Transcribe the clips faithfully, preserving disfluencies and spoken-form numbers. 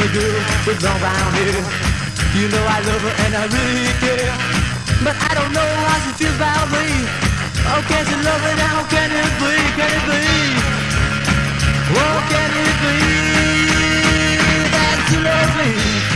a girl with long brown hair. You know I love her and I really care, but I don't know how she feels about me. Oh, can she love me now? Can it be? Can it be? Oh, can it be that she loves me?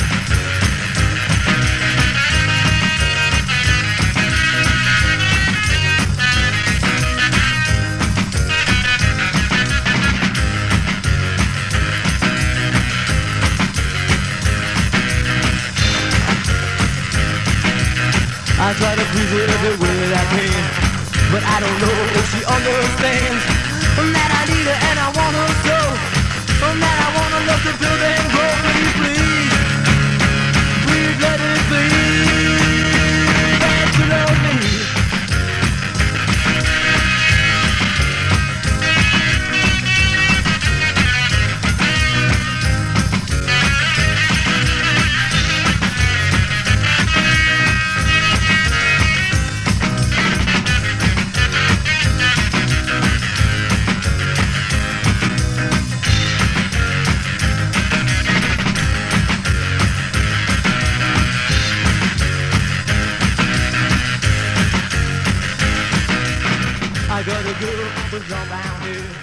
I try to please her every way that I can, but I don't know if she understands that I need her and I want her so, that I want to love the girl and go. Please, please, please let it be that you love me. I got a girl with long brown hair.